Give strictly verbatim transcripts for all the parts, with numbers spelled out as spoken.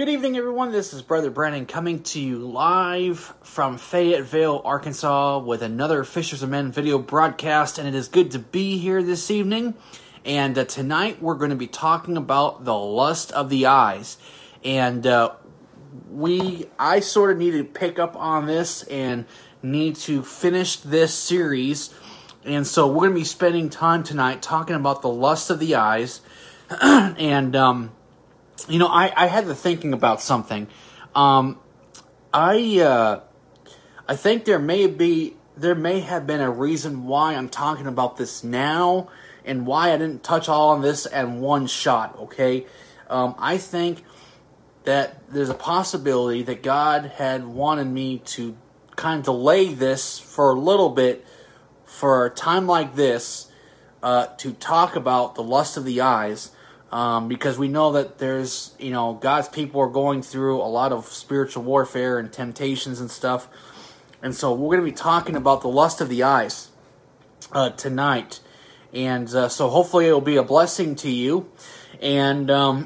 Good evening, everyone. This is Brother Brandon coming to you live from Fayetteville, Arkansas with another Fishers of Men video broadcast, and it is good to be here this evening. And uh, tonight we're going to be talking about the lust of the eyes. And uh, we, I sort of need to pick up on this and need to finish this series. And so we're going to be spending time tonight talking about the lust of the eyes. and, um... You know, I, I had to thinking about something. Um, I uh, I think there may be there may have been a reason why I'm talking about this now, and why I didn't touch all on this in one shot. Okay, um, I think that there's a possibility that God had wanted me to kind of delay this for a little bit, for a time like this, uh, to talk about the lust of the eyes. Um, because we know that there's, you know, God's people are going through a lot of spiritual warfare and temptations and stuff. And so we're going to be talking about the lust of the eyes uh, tonight. And uh, so hopefully it will be a blessing to you. And um,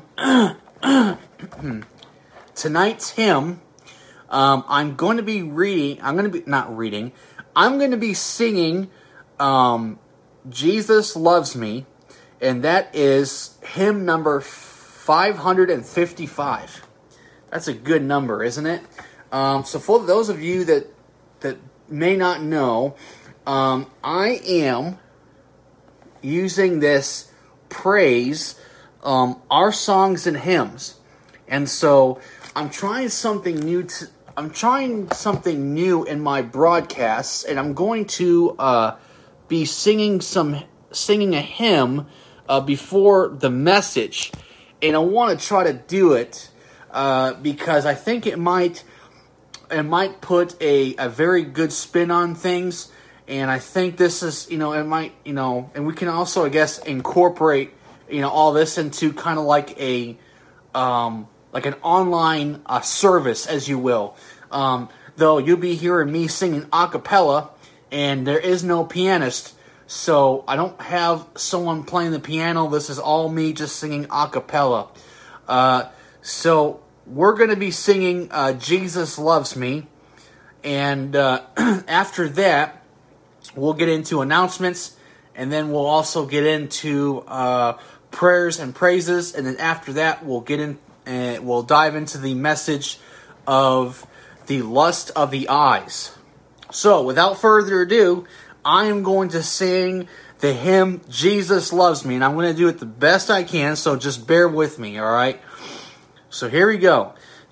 tonight's hymn, um, I'm going to be reading, I'm going to be, not reading, I'm going to be singing um, Jesus Loves Me. And that is hymn number five hundred fifty-five. That's a good number, isn't it? Um, so for those of you that that may not know, um, I am using this praise, um, our songs and hymns, and so I'm trying something new. To, I'm trying something new in my broadcasts, and I'm going to uh, be singing some singing a hymn. Uh, before the message, and I want to try to do it uh, because I think it might it might put a, a very good spin on things, and I think this is, you know, it might, you know, and we can also, I guess, incorporate, you know, all this into kind of like a um, like an online uh, service, as you will. Um, though you'll be hearing me singing a cappella, and there is no pianist. So I don't have someone playing the piano. This is all me just singing a cappella. Uh, so we're going to be singing uh, Jesus Loves Me. And uh, after that, we'll get into announcements. And then we'll also get into uh, prayers and praises. And then after that, we'll get in and uh, we'll dive into the message of the lust of the eyes. So without further ado, I am going to sing the hymn, Jesus Loves Me, and I'm going to do it the best I can, so just bear with me, alright? So here we go.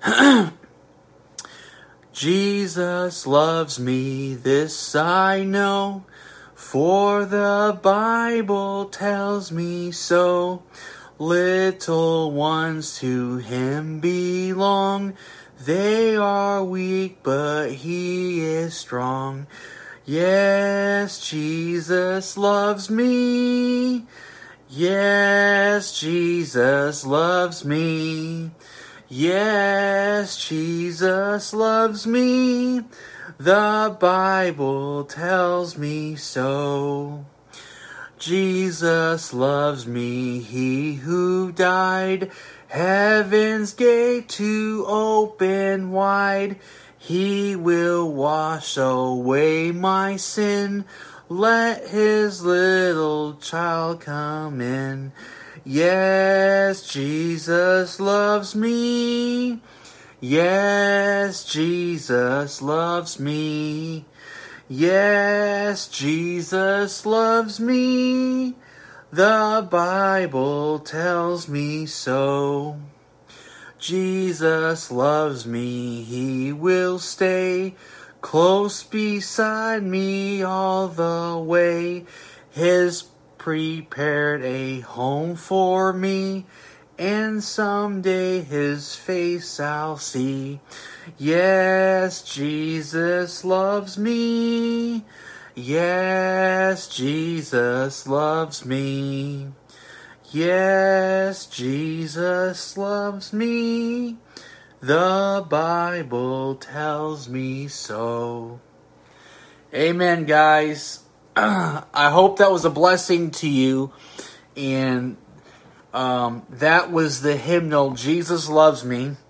Jesus loves me, this I know, for the Bible tells me so. Little ones to Him belong, they are weak, but He is strong. Yes, Jesus loves me. Yes, Jesus loves me. Yes, Jesus loves me. The Bible tells me so. Jesus loves me, He who died, heaven's gate to open wide. He will wash away my sin. Let His little child come in. Yes, Jesus loves me. Yes, Jesus loves me. Yes, Jesus loves me. The Bible tells me so. Jesus loves me, He will stay close beside me all the way. His prepared a home for me, and someday His face I'll see. Yes, Jesus loves me. Yes, Jesus loves me. Yes, Jesus loves me. The Bible tells me so. Amen, guys. I hope that was a blessing to you. And um, that was the hymnal, Jesus Loves Me.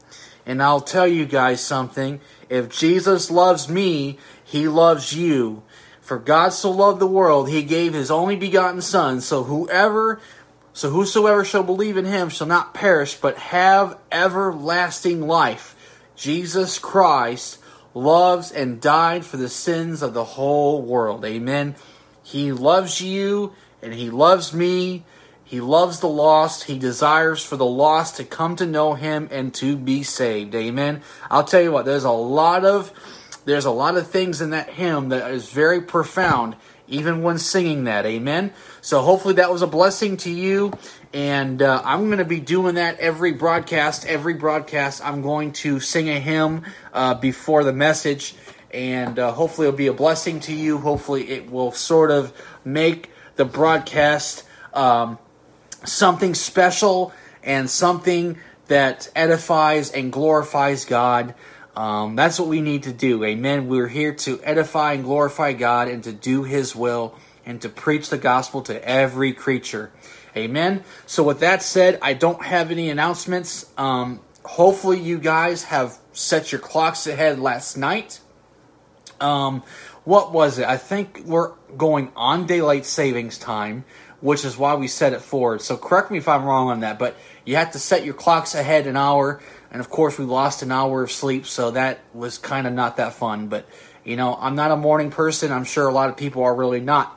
And I'll tell you guys something. If Jesus loves me, he loves you. For God so loved the world, he gave his only begotten Son, so whoever, so whosoever shall believe in him shall not perish, but have everlasting life. Jesus Christ loves and died for the sins of the whole world. Amen. He loves you, and he loves me. He loves the lost. He desires for the lost to come to know him and to be saved. Amen. I'll tell you what, there's a lot of there's a lot of things in that hymn that is very profound, even when singing that. Amen. So hopefully that was a blessing to you. And uh, I'm going to be doing that every broadcast. Every broadcast, I'm going to sing a hymn uh, before the message. And uh, hopefully it'll be a blessing to you. Hopefully it will sort of make the broadcast um, something special and something that edifies and glorifies God. Um, that's what we need to do. Amen. We're here to edify and glorify God and to do his will and to preach the gospel to every creature. Amen. So with that said, I don't have any announcements. Um, hopefully you guys have set your clocks ahead last night. Um, what was it? I think we're going on daylight savings time, which is why we set it forward. So correct me if I'm wrong on that, but you have to set your clocks ahead an hour. And of course, we lost an hour of sleep, so that was kind of not that fun. But, you know, I'm not a morning person. I'm sure a lot of people are really not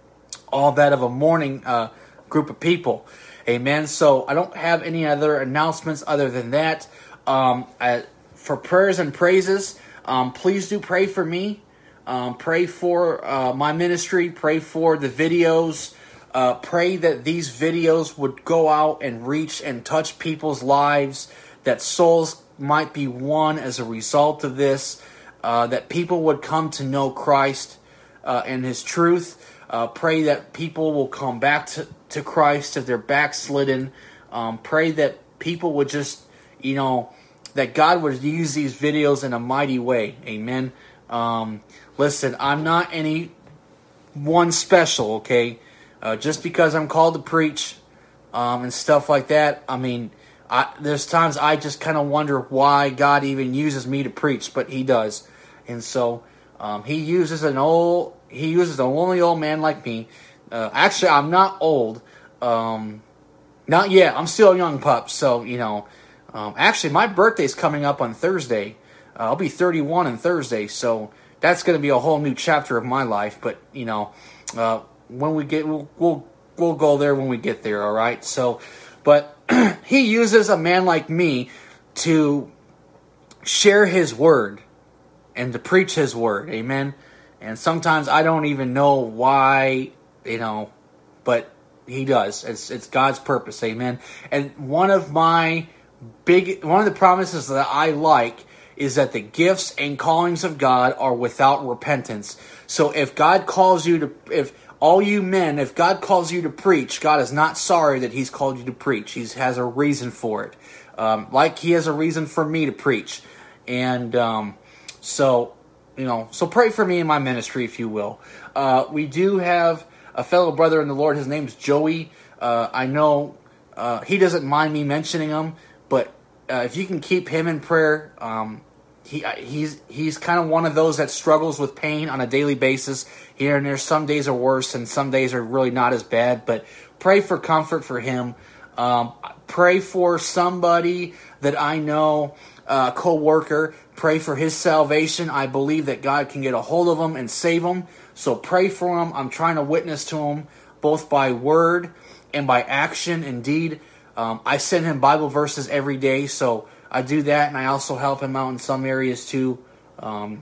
all that of a morning uh, group of people. Amen. So I don't have any other announcements other than that. Um, I, for prayers and praises, um, please do pray for me. Um, pray for uh, my ministry. Pray for the videos. Uh, pray that these videos would go out and reach and touch people's lives, that souls might be won as a result of this, uh, that people would come to know Christ uh, and his truth. Uh, pray that people will come back to, to Christ if they're backslidden. Um, pray that people would just, you know, that God would use these videos in a mighty way. Amen. Um, listen, I'm not any one special, okay? Uh, just because I'm called to preach um, and stuff like that, I mean, I, there's times I just kind of wonder why God even uses me to preach, but he does. And so um, he uses an old, he uses a lonely old man like me. Uh, actually, I'm not old. Um, not yet. I'm still a young pup. So, you know, um, actually, my birthday's coming up on Thursday. Uh, I'll be thirty-one on Thursday. So that's going to be a whole new chapter of my life. But, you know, uh, when we get, we'll, we'll, we'll go there when we get there. All right. So, but he uses a man like me to share his word and to preach his word. Amen. And sometimes I don't even know why, you know, but he does. It's it's God's purpose. Amen. And one of my big, one of the promises that I like is that the gifts and callings of God are without repentance. So if God calls you to, if all you men, if God calls you to preach, God is not sorry that he's called you to preach. He has a reason for it. Um, like he has a reason for me to preach. And um, so, you know, so pray for me in my ministry, if you will. Uh, we do have a fellow brother in the Lord. His name's Joey. Uh, I know uh, he doesn't mind me mentioning him, but uh, if you can keep him in prayer, um, he he's he's kind of one of those that struggles with pain on a daily basis. Here and there, some days are worse, and some days are really not as bad. But pray for comfort for him. Um, pray for somebody that I know, a co-worker. Pray for his salvation. I believe that God can get a hold of him and save him. So pray for him. I'm trying to witness to him both by word and by action. Indeed, um, I send him Bible verses every day, so I do that, and I also help him out in some areas too. Um,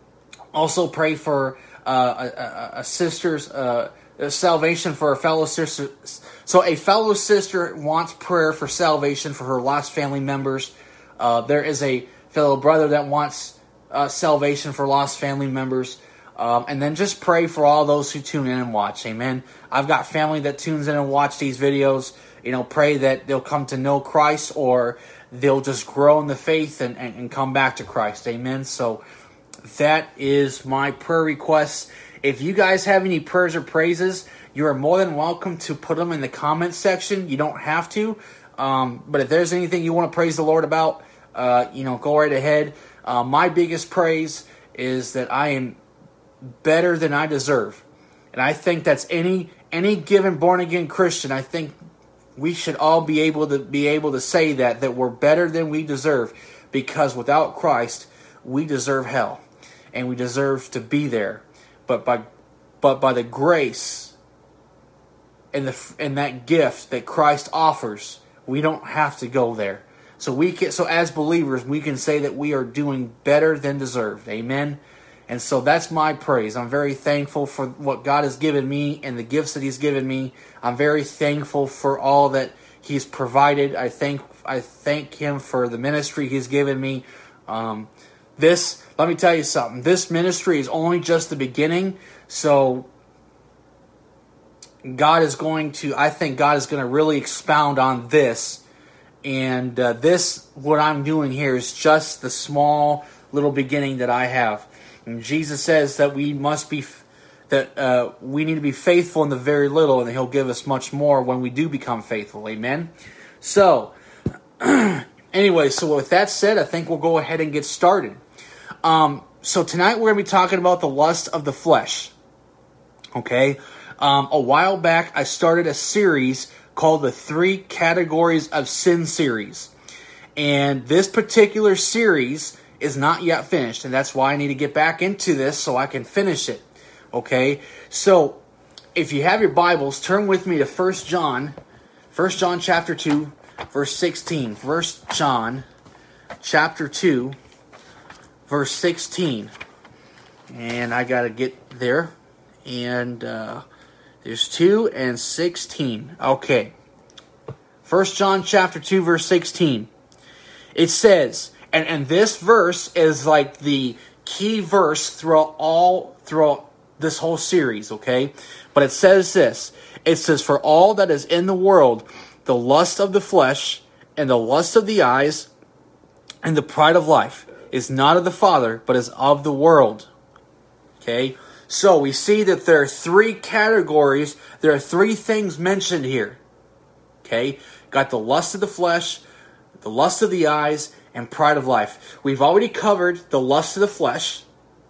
also pray for uh, a, a, a sister's uh, salvation for a fellow sister. So a fellow sister wants prayer for salvation for her lost family members. Uh, there is a fellow brother that wants uh, salvation for lost family members. Um, and then just pray for all those who tune in and watch. Amen. I've got family that tunes in and watch these videos. You know, pray that they'll come to know Christ, or they'll just grow in the faith and, and, and come back to Christ. Amen. So that is my prayer requests. If you guys have any prayers or praises, you are more than welcome to put them in the comments section. You don't have to. Um, but if there's anything you want to praise the Lord about, uh, you know, go right ahead. Uh, my biggest praise is that I am better than I deserve. And I think that's any any given born-again Christian. I think we should all be able to be able to say that, that we're better than we deserve. Because without Christ, we deserve hell. And we deserve to be there. But by but by the grace and the and that gift that Christ offers, we don't have to go there. So we can so as believers, we can say that we are doing better than deserved. Amen. And so that's my praise. I'm very thankful for what God has given me and the gifts that He's given me. I'm very thankful for all that He's provided. I thank I thank Him for the ministry He's given me. Um, this, let me tell you something. This ministry is only just the beginning. So God is going to, I think God is going to really expound on this. And uh, this, what I'm doing here, is just the small little beginning that I have. And Jesus says that we must be, that uh, we need to be faithful in the very little, and He'll give us much more when we do become faithful. Amen. So, anyway, so with that said, I think we'll go ahead and get started. Um, so tonight we're going to be talking about the lust of the flesh. Okay. Um, a while back, I started a series called the Three Categories of Sin series. And this particular series is not yet finished, and that's why I need to get back into this so I can finish it. Okay, so if you have your Bibles, turn with me to First John, First John chapter two, verse sixteen. First John chapter two, verse sixteen. And I got to get there. And uh, there's two and sixteen. Okay. First John chapter two, verse sixteen. It says, And and this verse is like the key verse throughout all throughout this whole series, okay? But it says this. It says, For all that is in the world, the lust of the flesh, and the lust of the eyes, and the pride of life, is not of the Father, but is of the world. Okay? So we see that there are three categories, there are three things mentioned here. Okay? Got the lust of the flesh, the lust of the eyes, and pride of life. We've already covered the lust of the flesh.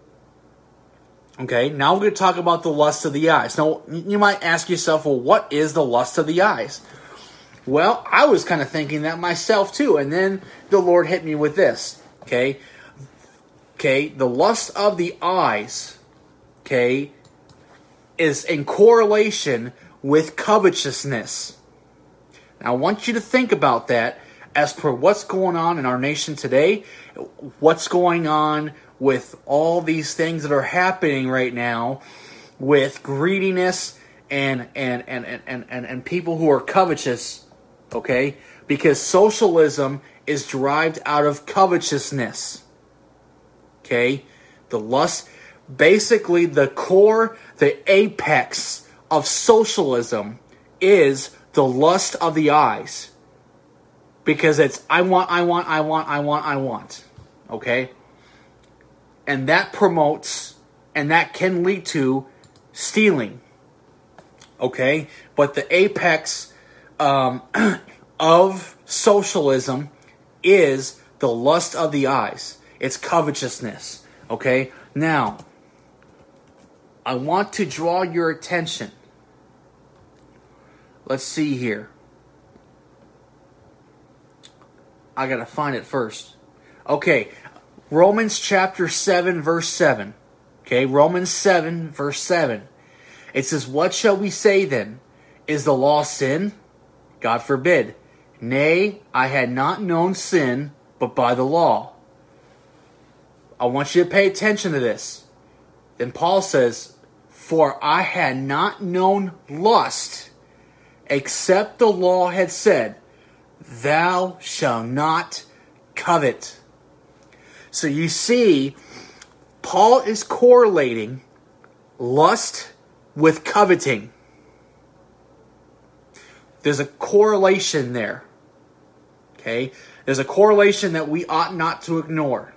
Okay, now we're going to talk about the lust of the eyes. Now, you might ask yourself, well, what is the lust of the eyes? Well, I was kind of thinking that myself too, and then the Lord hit me with this. Okay, okay, the lust of the eyes, okay, is in correlation with covetousness. Now, I want you to think about that. As per what's going on in our nation today, what's going on with all these things that are happening right now with greediness and and and, and, and, and people who are covetous, okay? Because socialism is derived out of covetousness, okay? The lust, basically the core, the apex of socialism is the lust of the eyes. Because it's, I want, I want, I want, I want, I want. Okay? And that promotes, and that can lead to stealing. Okay? But the apex um, of socialism is the lust of the eyes. It's covetousness. Okay? Now, I want to draw your attention. Let's see here. I gotta find it first. Okay, Romans chapter seven, verse seven. Okay, Romans seven, verse seven. It says, What shall we say then? Is the law sin? God forbid. Nay, I had not known sin, but by the law. I want you to pay attention to this. Then Paul says, For I had not known lust, except the law had said, Thou shalt not covet. So you see, Paul is correlating lust with coveting. There's a correlation there. Okay? There's a correlation that we ought not to ignore.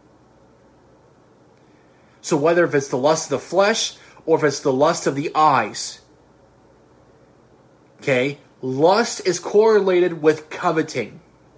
So whether if it's the lust of the flesh or if it's the lust of the eyes, okay, lust is correlated with coveting.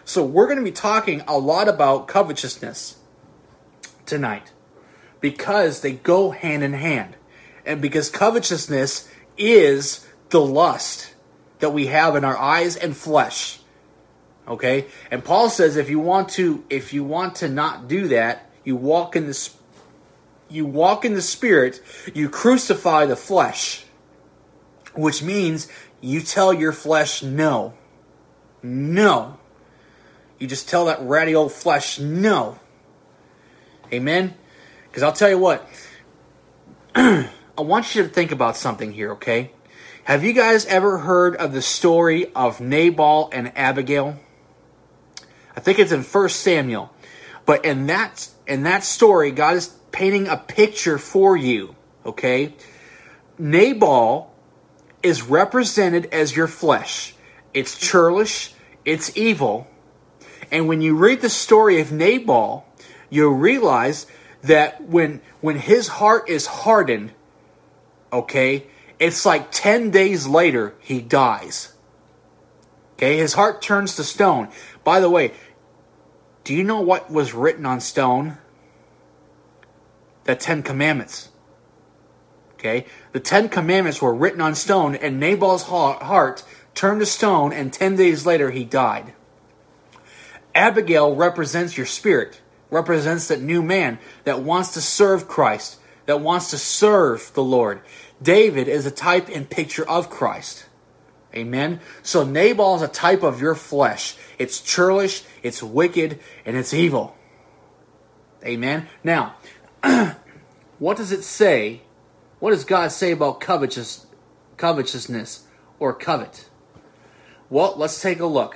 So we're going to be talking a lot about covetousness tonight because they go hand in hand. And because covetousness is the lust that we have in our eyes and flesh. Okay? And Paul says if you want to if you want to not do that, you walk in the you walk in the Spirit, you crucify the flesh. Which means you tell your flesh no. No. You just tell that ratty old flesh no. Amen? Because I'll tell you what. I want you to think about something here, okay? Have you guys ever heard of the story of Nabal and Abigail? I think it's in First Samuel. But in that, in that story, God is painting a picture for you, okay? Nabal is represented as your flesh. It's churlish. It's evil. And when you read the story of Nabal, you'll realize that when when his heart is hardened, okay, it's like ten days later he dies. Okay, his heart turns to stone. By the way, do you know what was written on stone? The Ten Commandments. Okay, the Ten Commandments were written on stone, and Nabal's heart turned to stone, and ten days later he died. Abigail represents your spirit, represents that new man that wants to serve Christ, that wants to serve the Lord. David is a type and picture of Christ. Amen? So Nabal is a type of your flesh. It's churlish, it's wicked, and it's evil. Amen? Now, what does it say? What does God say about covetous, covetousness or covet? Well, let's take a look.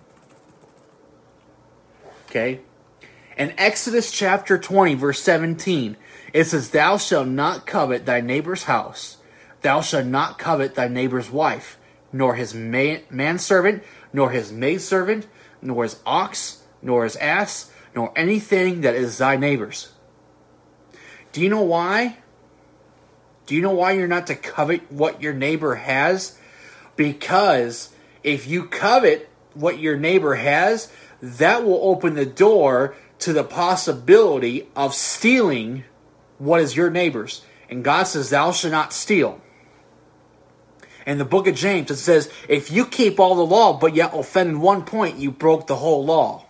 Okay? In Exodus chapter twenty, verse seventeen, it says, Thou shalt not covet thy neighbor's house. Thou shalt not covet thy neighbor's wife, nor his man- manservant, nor his maidservant, nor his ox, nor his ass, nor anything that is thy neighbor's. Do you know why? Do you know why you're not to covet what your neighbor has? Because if you covet what your neighbor has, that will open the door to the possibility of stealing what is your neighbor's. And God says, thou shalt not steal. In the book of James, it says, if you keep all the law, but yet offend in one point, you broke the whole law.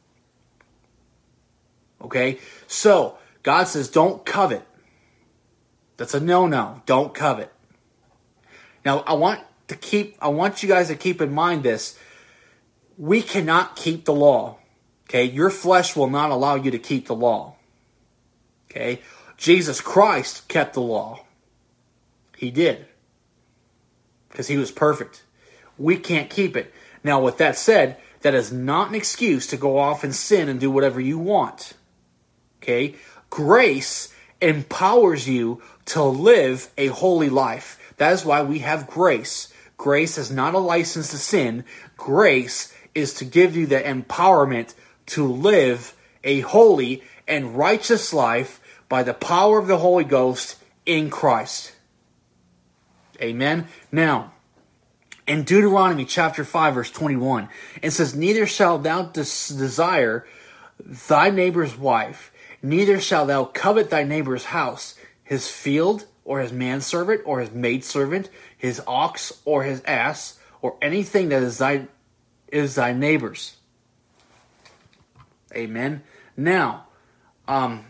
Okay? So, God says, don't covet. That's a no-no. Don't covet. Now, I want to keep, I want you guys to keep in mind this. We cannot keep the law. Okay? Your flesh will not allow you to keep the law. Okay? Jesus Christ kept the law. He did. Because he was perfect. We can't keep it. Now, with that said, that is not an excuse to go off and sin and do whatever you want. Okay? Grace empowers you to live a holy life. That is why we have grace. Grace is not a license to sin. Grace is to give you the empowerment to live a holy and righteous life by the power of the Holy Ghost in Christ. Amen. Now, in Deuteronomy chapter five, verse twenty-one, it says, Neither shalt thou des- desire thy neighbor's wife, neither shalt thou covet thy neighbor's house, his field, or his manservant, or his maidservant, his ox, or his ass, or anything that is thy, is thy neighbor's. Amen. Now, um,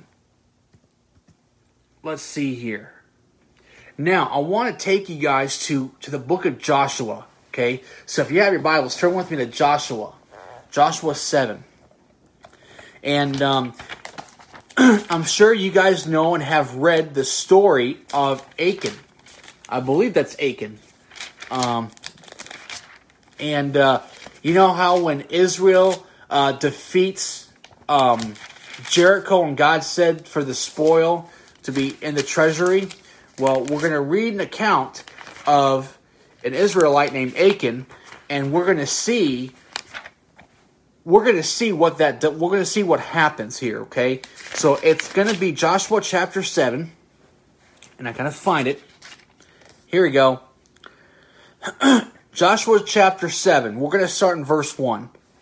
let's see here. Now, I want to take you guys to, to the book of Joshua, okay? So if you have your Bibles, turn with me to Joshua. Joshua seven. And um, I'm sure you guys know and have read the story of Achan. I believe that's Achan. Um, and uh, you know how when Israel uh, defeats um, Jericho and God said for the spoil to be in the treasury? Well, we're going to read an account of an Israelite named Achan, and we're going to see, we're going to see what that, we're going to see what happens here, okay? So it's going to be Joshua chapter seven, and I gotta find it. Here we go. Joshua chapter seven. We're going to start in verse one.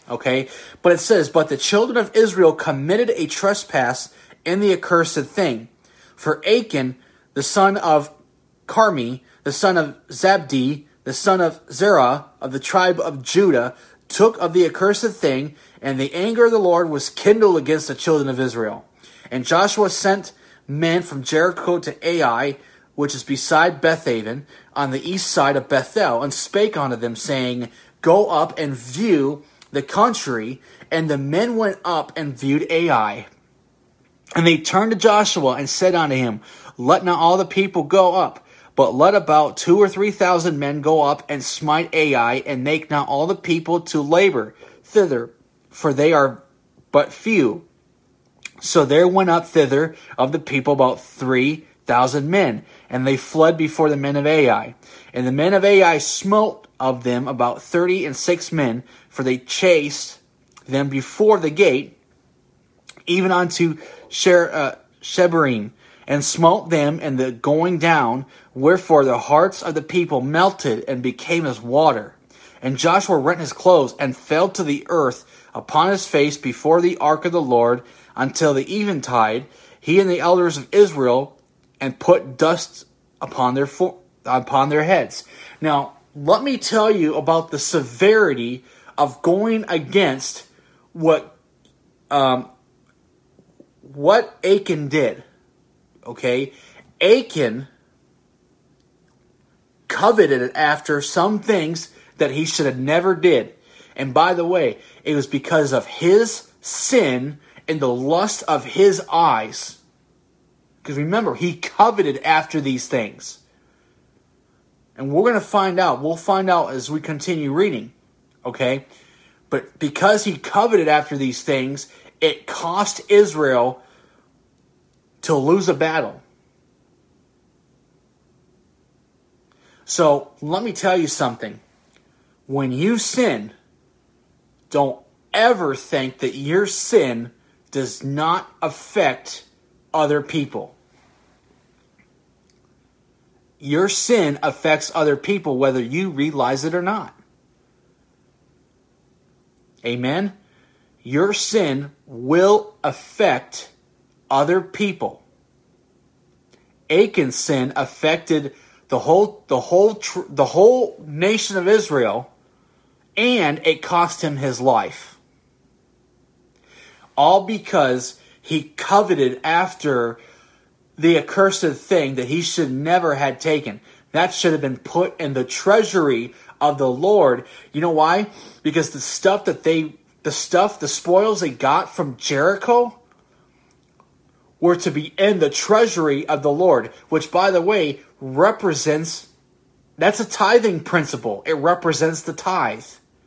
Okay? But it says, but the children of Israel committed a trespass in the accursed thing. For Achan, the son of Carmi, the son of Zabdi, the son of Zerah, of the tribe of Judah, took of the accursed thing, and the anger of the Lord was kindled against the children of Israel. And Joshua sent men from Jericho to Ai, which is beside Bethaven, on the east side of Bethel, and spake unto them, saying, Go up and view the country. And the men went up and viewed Ai. And they turned to Joshua and said unto him, Let not all the people go up, but let about two or three thousand men go up and smite Ai, and make not all the people to labor thither, for they are but few. So there went up thither of the people about three thousand men, and they fled before the men of Ai. And the men of Ai smote of them about thirty and six men, for they chased them before the gate, even unto Sher, uh, Shebarim, and smote them in the going down, wherefore the hearts of the people melted and became as water. And Joshua rent his clothes, and fell to the earth upon his face before the ark of the Lord, until the eventide, he and the elders of Israel, and put dust upon their fo- upon their heads. Now, let me tell you about the severity of going against what um, what Achan did. Okay, Achan coveted after some things that he should have never did. And by the way, it was because of his sin and the lust of his eyes. Because remember, he coveted after these things. And we're going to find out. We'll find out as we continue reading. Okay? But because he coveted after these things, it cost Israel to lose a battle. So, let me tell you something. When you sin, don't ever think that your sin does not affect other people. Your sin affects other people whether you realize it or not. Amen? Your sin will affect other people. Achan's sin affected the whole the whole tr- the whole nation of Israel, and it cost him his life. All because he coveted after the accursed thing that he should never had taken. That should have been put in the treasury of the Lord. You know why? Because the stuff that they, the stuff, the spoils they got from Jericho were to be in the treasury of the Lord, which, by the way, represents, that's a tithing principle. It represents the tithe.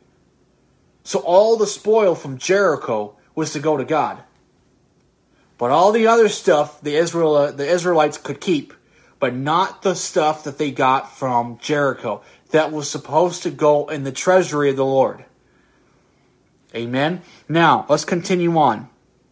So all the spoil from Jericho was to go to God. But all the other stuff the Israel uh, the Israelites could keep, but not the stuff that they got from Jericho. That was supposed to go in the treasury of the Lord. Amen? Now, let's continue on.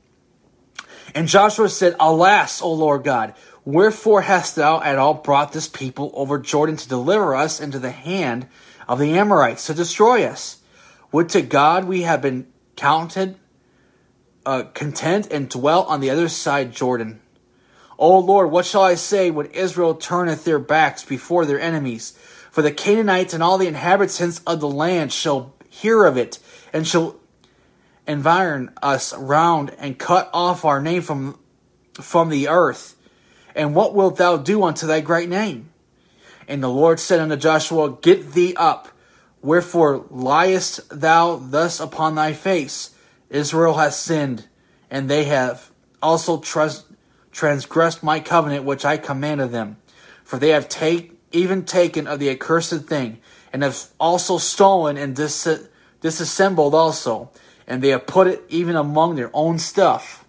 And Joshua said, Alas, O Lord God, wherefore hast thou at all brought this people over Jordan to deliver us into the hand of the Amorites, to destroy us? Would to God we have been counted uh, content and dwelt on the other side Jordan. O Lord, what shall I say when Israel turneth their backs before their enemies? For the Canaanites and all the inhabitants of the land shall hear of it, and shall environ us round, and cut off our name from, from the earth. And what wilt thou do unto thy great name? And the Lord said unto Joshua, Get thee up, wherefore liest thou thus upon thy face? Israel hath sinned, and they have also trans- transgressed my covenant which I commanded them. For they have take, even taken of the accursed thing, and have also stolen and dis- disassembled also, and they have put it even among their own stuff.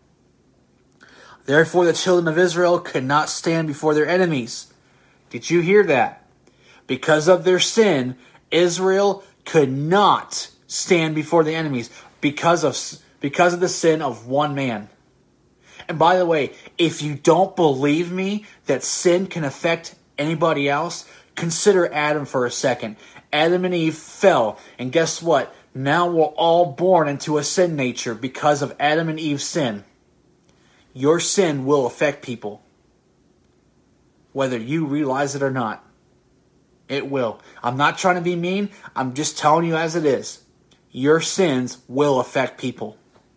Therefore the children of Israel could not stand before their enemies. Did you hear that? Because of their sin, Israel could not stand before the enemies because of because of the sin of one man. And by the way, if you don't believe me that sin can affect anybody else, consider Adam for a second. Adam and Eve fell, and guess what? Now we're all born into a sin nature because of Adam and Eve's sin. Your sin will affect people, whether you realize it or not. It will. I'm not trying to be mean. I'm just telling you as it is. Your sins will affect people.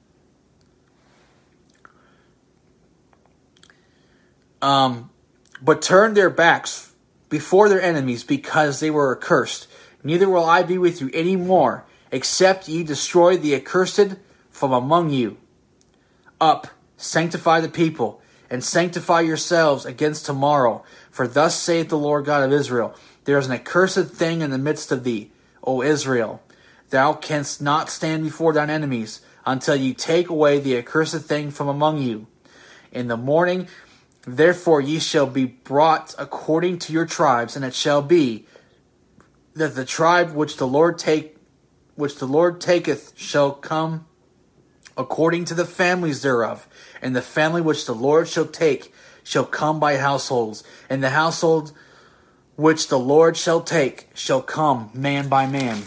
Um, but turn their backs before their enemies because they were accursed. Neither will I be with you any more, except ye destroy the accursed from among you. Up, sanctify the people, and sanctify yourselves against tomorrow. For thus saith the Lord God of Israel, there is an accursed thing in the midst of thee, O Israel. Thou canst not stand before thine enemies, until you take away the accursed thing from among you. In the morning, therefore ye shall be brought according to your tribes, and it shall be that the tribe which the Lord take, which the Lord taketh, shall come according to the families thereof, and the family which the Lord shall take shall come by households, and the household which the Lord shall take shall come man by man.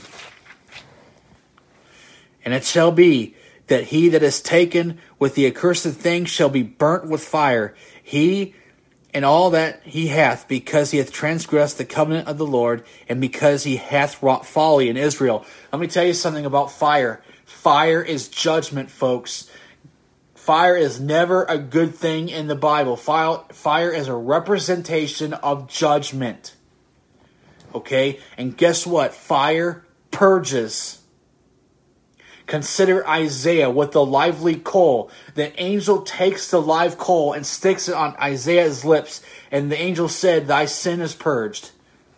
And it shall be that he that is taken with the accursed thing shall be burnt with fire, he and all that he hath, because he hath transgressed the covenant of the Lord, and because he hath wrought folly in Israel. Let me tell you something about fire. Fire is judgment, folks. Fire is never a good thing in the Bible. Fire, fire is a representation of judgment. Okay? And guess what? Fire purges. Consider Isaiah with the lively coal. The angel takes the live coal and sticks it on Isaiah's lips. And the angel said, thy sin is purged.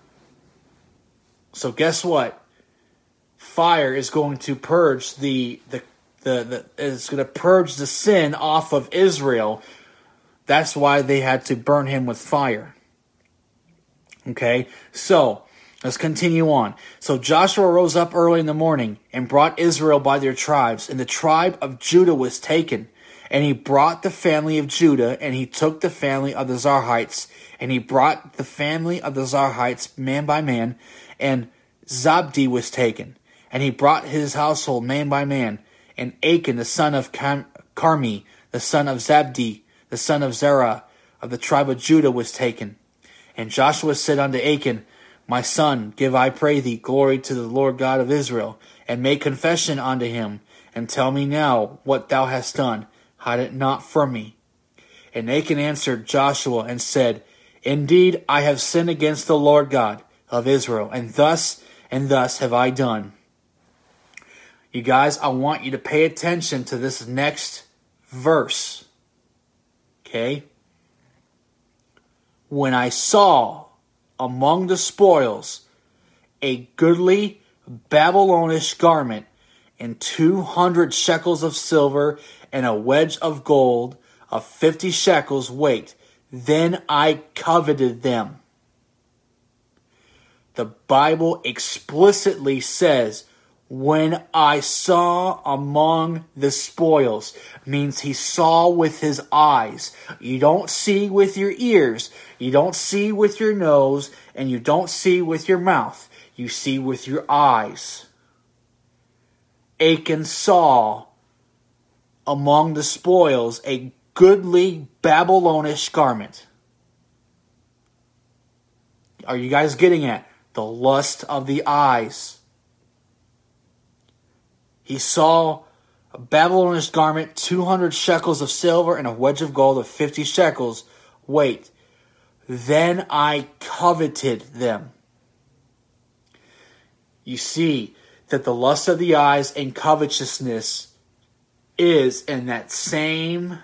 So guess what? Fire is going to purge the, the, the, the is going to purge the sin off of Israel. That's why they had to burn him with fire. Okay? So, let's continue on. So Joshua rose up early in the morning and brought Israel by their tribes, and the tribe of Judah was taken. And he brought the family of Judah, and he took the family of the Zarhites, and he brought the family of the Zarhites man by man, and Zabdi was taken. And he brought his household man by man, and Achan the son of Carmi, the son of Zabdi, the son of Zerah, of the tribe of Judah was taken. And Joshua said unto Achan, my son, give, I pray thee, glory to the Lord God of Israel, and make confession unto him, and tell me now what thou hast done. Hide it not from me. And Achan answered Joshua and said, indeed, I have sinned against the Lord God of Israel, and thus and thus have I done. You guys, I want you to pay attention to this next verse. Okay? When I saw among the spoils a goodly Babylonish garment, and two hundred shekels of silver, and a wedge of gold of fifty shekels weight, then I coveted them. The Bible explicitly says, when I saw among the spoils, means he saw with his eyes. You don't see with your ears, you don't see with your nose, and you don't see with your mouth. You see with your eyes. Achan saw among the spoils a goodly Babylonish garment. Are you guys getting it? The lust of the eyes. He saw a Babylonish garment, two hundred shekels of silver, and a wedge of gold of fifty shekels weight. Then I coveted them. You see that the lust of the eyes and covetousness is in that same,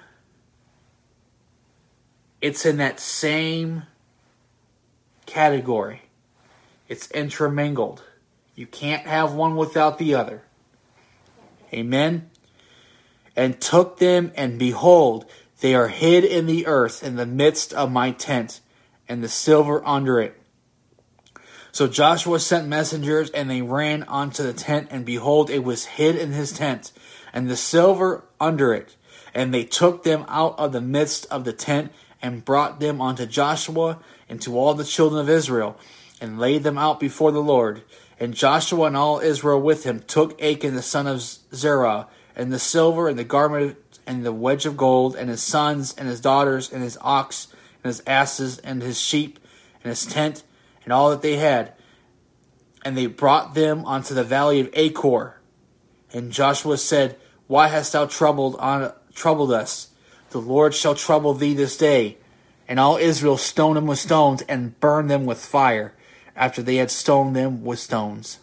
it's in that same category. It's intermingled. You can't have one without the other. Amen. And took them, and behold, they are hid in the earth in the midst of my tent, and the silver under it. So Joshua sent messengers, and they ran unto the tent, and behold, it was hid in his tent, and the silver under it. And they took them out of the midst of the tent, and brought them unto Joshua, and to all the children of Israel, and laid them out before the Lord. And Joshua and all Israel with him took Achan the son of Zerah, and the silver, and the garment, and the wedge of gold, and his sons, and his daughters, and his ox, and his asses, and his sheep, and his tent, and all that they had. And they brought them unto the valley of Achor. And Joshua said, Why hast thou troubled on troubled us? The Lord shall trouble thee this day. And all Israel stoned them with stones, and burned them with fire, after they had stoned them with stones.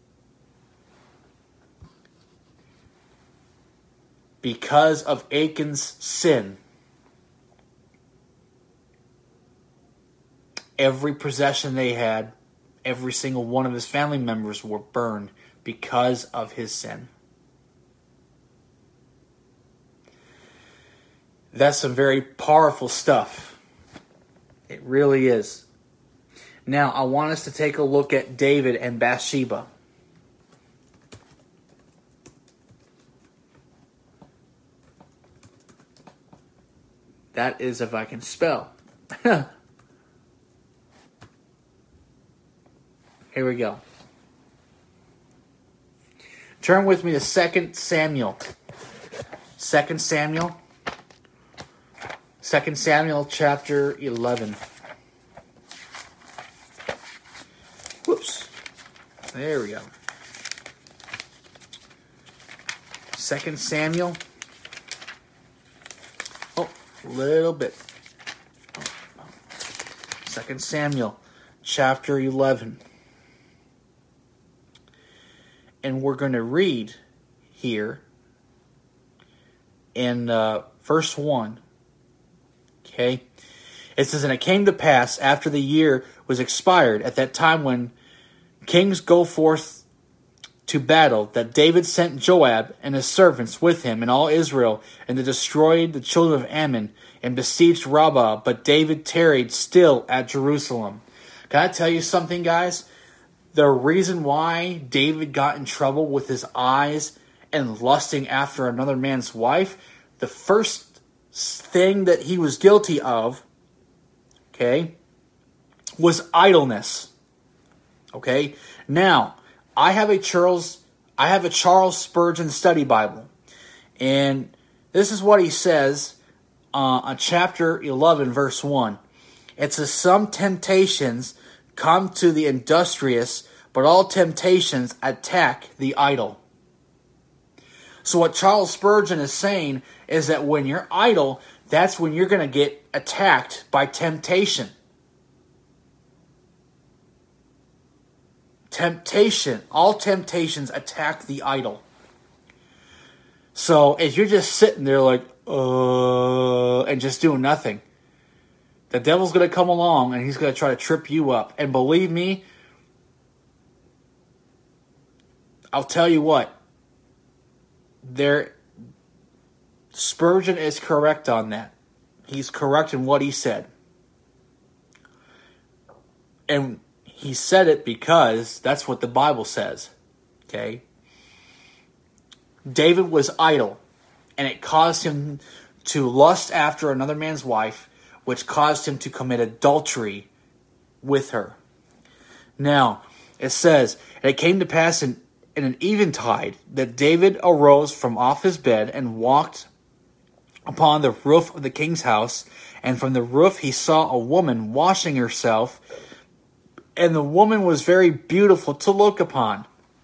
Because of Achan's sin, every possession they had, every single one of his family members were burned because of his sin. That's some very powerful stuff. It really is. Now, I want us to take a look at David and Bathsheba. That is if I can spell. Here we go. Turn with me to Second Samuel. Second Samuel. Second Samuel chapter eleven. Whoops. There we go. Second Samuel. Oh, a little bit. Second Samuel chapter eleven. And we're going to read here in uh, verse one. Okay. It says, And it came to pass after the year was expired, at that time when kings go forth to battle, that David sent Joab and his servants with him and all Israel, and they destroyed the children of Ammon and besieged Rabbah. But David tarried still at Jerusalem. Can I tell you something, guys? The reason why David got in trouble with his eyes and lusting after another man's wife, the first thing that he was guilty of, okay, was idleness. Okay? Now, I have a Charles I have a Charles Spurgeon study Bible. And this is what he says uh, on chapter eleven, verse one. It says, Some temptations come to the industrious, but all temptations attack the idle. So what Charles Spurgeon is saying is that when you're idle, that's when you're going to get attacked by temptation. Temptation, all temptations attack the idle. So if you're just sitting there like, uh, and just doing nothing, the devil's going to come along and he's going to try to trip you up. And believe me, I'll tell you what, there, Spurgeon is correct on that. He's correct in what he said. And he said it because that's what the Bible says. Okay? David was idle, and it caused him to lust after another man's wife, which caused him to commit adultery with her. Now, it says, And it came to pass in, in an eventide that David arose from off his bed and walked upon the roof of the king's house, and from the roof he saw a woman washing herself, and the woman was very beautiful to look upon.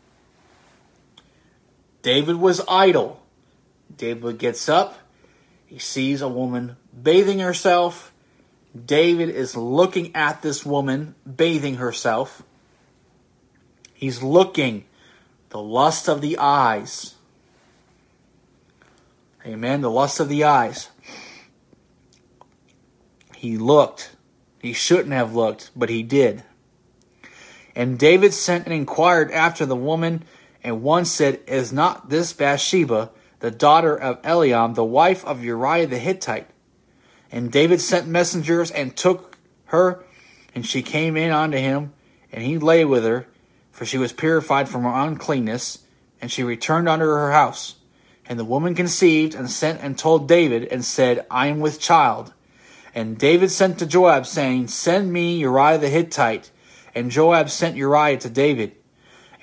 David was idle. David gets up. He sees a woman bathing herself. David is looking at this woman bathing herself. He's looking. The lust of the eyes. Amen. The lust of the eyes. He looked. He shouldn't have looked, but he did. And David sent and inquired after the woman, and one said, Is not this Bathsheba, the daughter of Eliam, the wife of Uriah the Hittite? And David sent messengers and took her, and she came in unto him, and he lay with her, for she was purified from her uncleanness, and she returned unto her house. And the woman conceived, and sent and told David, and said, I am with child. And David sent to Joab, saying, Send me Uriah the Hittite. And Joab sent Uriah to David.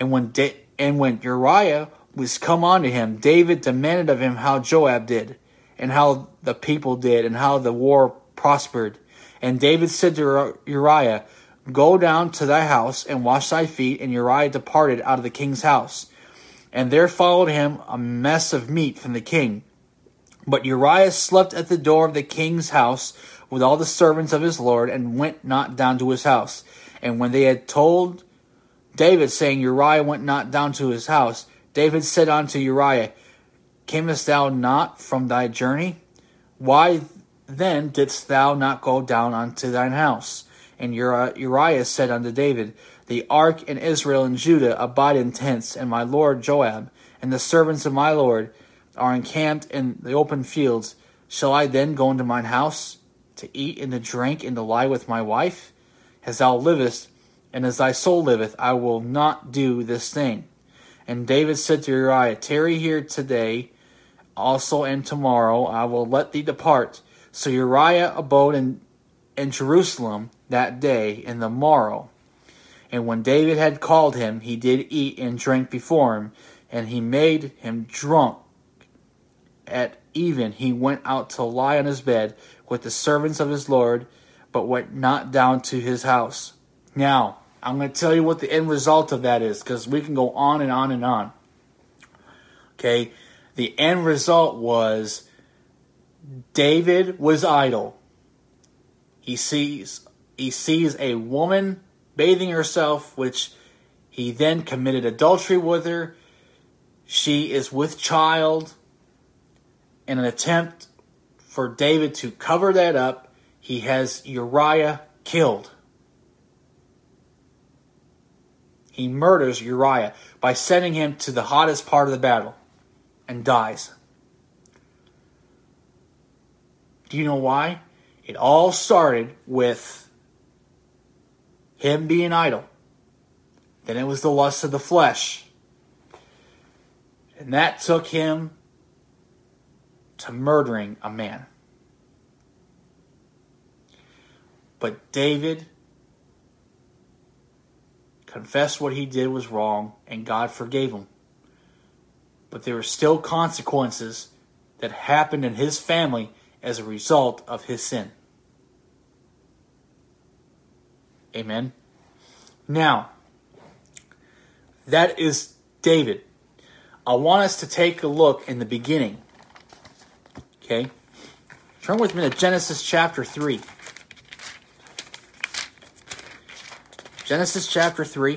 And when da- and when Uriah was come unto him, David demanded of him how Joab did, and how the people did, and how the war prospered. And David said to Uriah, Go down to thy house, and wash thy feet. And Uriah departed out of the king's house. And there followed him a mess of meat from the king. But Uriah slept at the door of the king's house with all the servants of his lord, and went not down to his house. And when they had told David, saying, Uriah went not down to his house, David said unto Uriah, Camest thou not from thy journey? Why then didst thou not go down unto thine house? And Uriah said unto David, The ark and Israel and Judah abide in tents, and my lord Joab, and the servants of my lord, are encamped in the open fields. Shall I then go into mine house, to eat and to drink, and to lie with my wife? As thou livest, and as thy soul liveth, I will not do this thing. And David said to Uriah, Tarry here today, also and tomorrow I will let thee depart. So Uriah abode in, in Jerusalem that day and the morrow. And when David had called him, he did eat and drink before him, and he made him drunk. At even he went out to lie on his bed with the servants of his lord, but went not down to his house. Now, I'm going to tell you what the end result of that is, because we can go on and on and on. Okay, the end result was David was idle. He sees he sees a woman bathing herself, which he then committed adultery with her. She is with child. In an attempt for David to cover that up, he has Uriah killed. He murders Uriah by sending him to the hottest part of the battle and dies. Do you know why? It all started with him being idle. Then it was the lust of the flesh. And that took him to murdering a man. But David confessed what he did was wrong, and God forgave him. But there were still consequences that happened in his family as a result of his sin. Amen. Now, that is David. I want us to take a look in the beginning. Okay? Turn with me to Genesis chapter three. Genesis chapter three.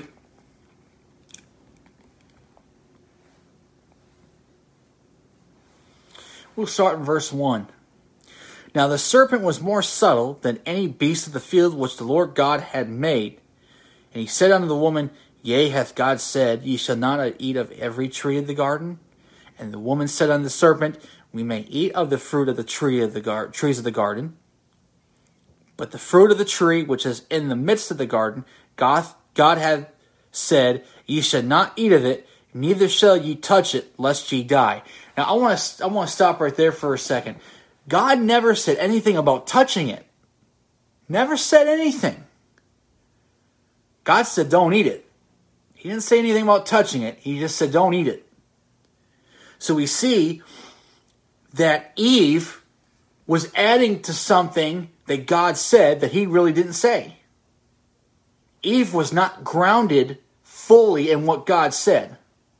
We'll start in verse one. Now the serpent was more subtle than any beast of the field which the Lord God had made. And he said unto the woman, Yea, hath God said, Ye shall not eat of every tree of the garden? And the woman said unto the serpent, We may eat of the fruit of the tree of the gar- trees of the garden. But the fruit of the tree which is in the midst of the garden, God, God hath said, Ye shall not eat of it, neither shall ye touch it, lest ye die. Now I want to I want to stop right there for a second. God never said anything about touching it. Never said anything. God said, don't eat it. He didn't say anything about touching it. He just said, don't eat it. So we see that Eve was adding to something that God said that he really didn't say. Eve was not grounded fully in what God said.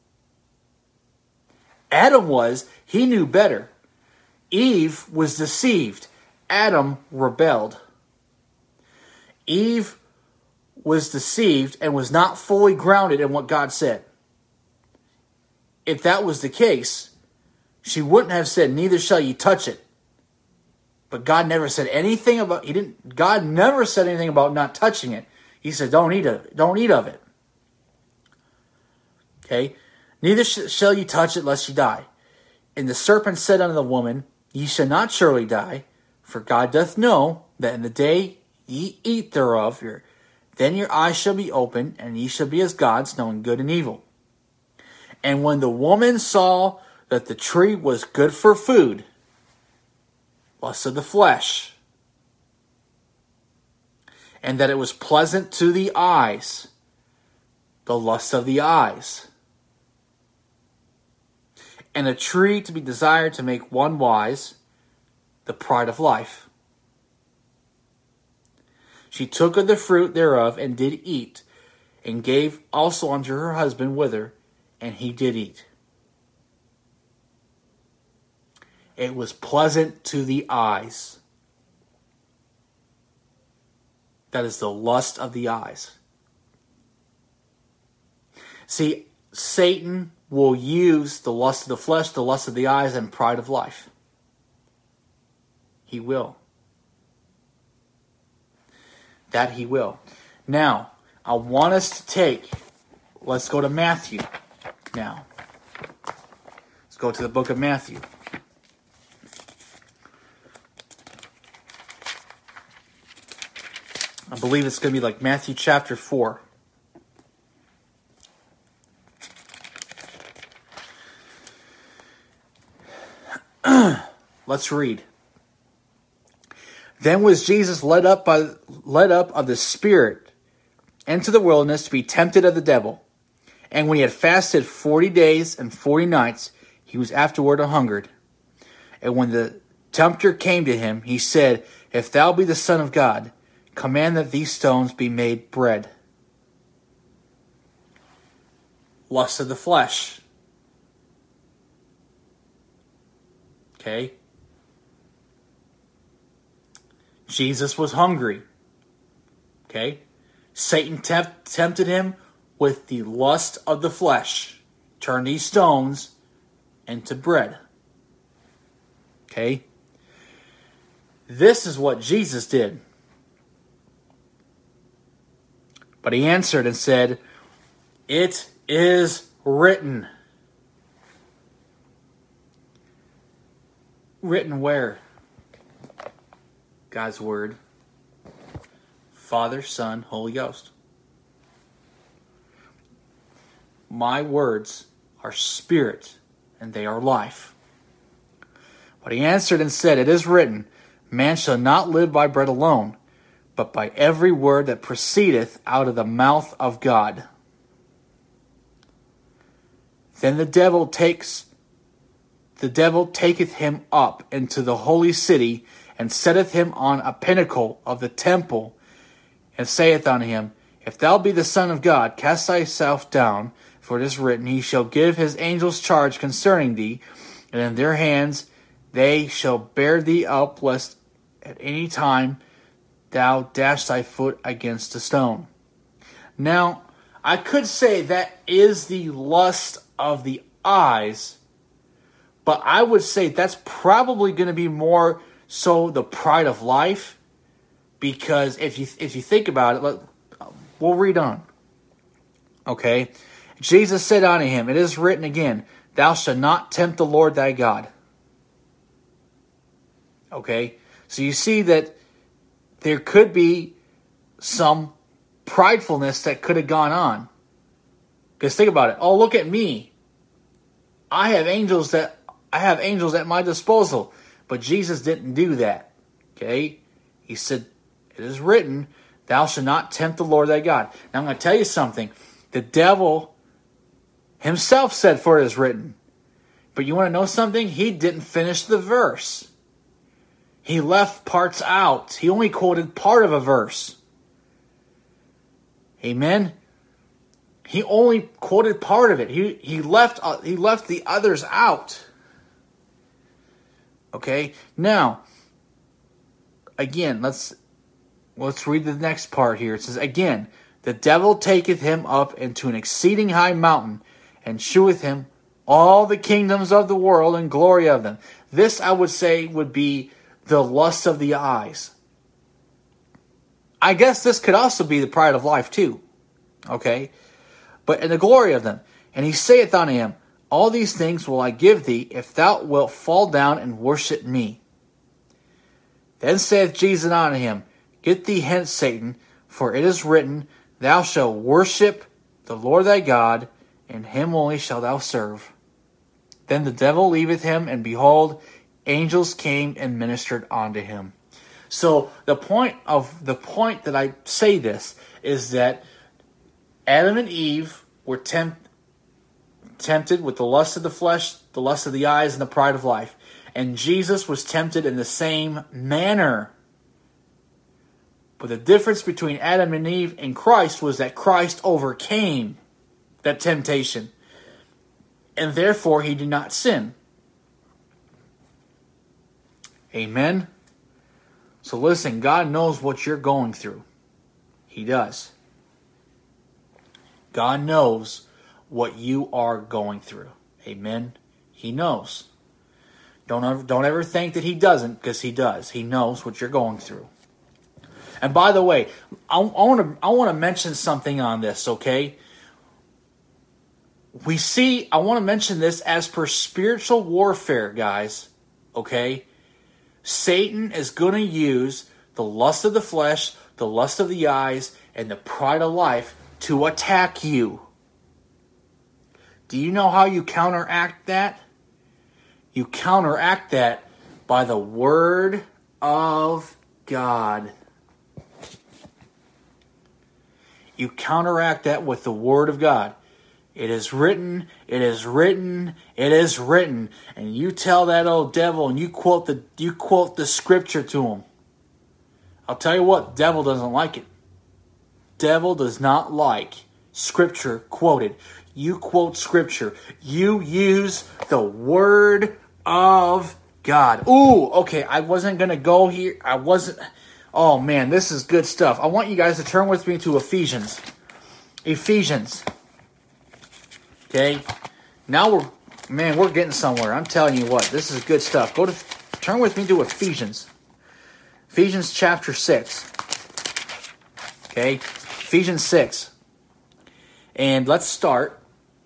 Adam was. He knew better. Eve was deceived. Adam rebelled. Eve was deceived and was not fully grounded in what God said. If that was the case, she wouldn't have said, neither shall you touch it. But God never said anything about, he didn't, God never said anything about not touching it. He said, don't eat of it. Don't eat of it. Okay? Neither sh- shall you touch it, lest you die. And the serpent said unto the woman, Ye shall not surely die, for God doth know that in the day ye eat thereof, your, then your eyes shall be opened, and ye shall be as gods, knowing good and evil. And when the woman saw that the tree was good for food, lust of the flesh, and that it was pleasant to the eyes, the lust of the eyes, and a tree to be desired to make one wise, the pride of life. She took of the fruit thereof, and did eat, and gave also unto her husband with her, and he did eat. It was pleasant to the eyes. That is the lust of the eyes. See, Satan will use the lust of the flesh, the lust of the eyes, and pride of life. He will. That he will. Now, I want us to take, let's go to Matthew now. Let's go to the book of Matthew. I believe it's going to be like Matthew chapter four. Let's read. Then was Jesus led up by led up of the Spirit into the wilderness to be tempted of the devil. And when he had fasted forty days and forty nights, he was afterward a hungered. And when the tempter came to him, he said, If thou be the Son of God, command that these stones be made bread. Lust of the flesh. Okay. Jesus was hungry. Okay. Satan tempt, tempted him with the lust of the flesh. Turn these stones into bread. Okay. This is what Jesus did. But he answered and said, It is written. Written where? God's Word. Father, Son, Holy Ghost. My words are spirit, and they are life. But he answered and said, It is written, Man shall not live by bread alone, but by every word that proceedeth out of the mouth of God. Then the devil takes, the devil taketh him up into the holy city, and setteth him on a pinnacle of the temple, and saith unto him, If thou be the Son of God, cast thyself down, for it is written, He shall give his angels charge concerning thee, and in their hands they shall bear thee up, lest at any time thou dash thy foot against a stone. Now, I could say that is the lust of the eyes, but I would say that's probably going to be more so the pride of life, because if you if you think about it, let, we'll read on. Okay, Jesus said unto him, It is written again, Thou shalt not tempt the Lord thy God. Okay, so you see that there could be some pridefulness that could have gone on. Because think about it. Oh, look at me. I have angels that I have angels at my disposal. But Jesus didn't do that. Okay? He said, It is written, Thou shalt not tempt the Lord thy God. Now I'm going to tell you something. The devil himself said, For it is written. But you want to know something? He didn't finish the verse. He left parts out. He only quoted part of a verse. Amen? He only quoted part of it. He he left uh, he left the others out. Okay? Now, again, let's let's read the next part here. It says, Again, the devil taketh him up into an exceeding high mountain, and sheweth him all the kingdoms of the world and glory of them. This, I would say, would be the lust of the eyes. I guess this could also be the pride of life too. Okay? But in the glory of them. And he saith unto him, All these things will I give thee, if thou wilt fall down and worship me. Then saith Jesus unto him, Get thee hence, Satan, for it is written, Thou shalt worship the Lord thy God, and him only shalt thou serve. Then the devil leaveth him, and behold, angels came and ministered unto him. So the point of the point that I say this is that Adam and Eve were temp- tempted with the lust of the flesh, the lust of the eyes, and the pride of life. And Jesus was tempted in the same manner. But the difference between Adam and Eve and Christ was that Christ overcame that temptation. And therefore, he did not sin. Amen? So listen, God knows what you're going through. He does. God knows what you are going through. Amen? He knows. Don't ever, don't ever think that he doesn't, because he does. He knows what you're going through. And by the way, I, I want to I want to mention something on this, okay? We see, I want to mention this as per spiritual warfare, guys, okay? Satan is going to use the lust of the flesh, the lust of the eyes, and the pride of life to attack you. Do you know how you counteract that? You counteract that by the Word of God. You counteract that with the Word of God. It is written, it is written, it is written. And you tell that old devil and you quote the you quote the scripture to him. I'll tell you what, devil doesn't like it. Devil does not like scripture quoted. You quote scripture. You use the Word of God. Ooh, okay, I wasn't going to go here. I wasn't. Oh man, this is good stuff. I want you guys to turn with me to Ephesians. Ephesians. Okay, now we're, man, we're getting somewhere. I'm telling you what, this is good stuff. Go to, turn with me to Ephesians. Ephesians chapter six. Okay, Ephesians six. And let's start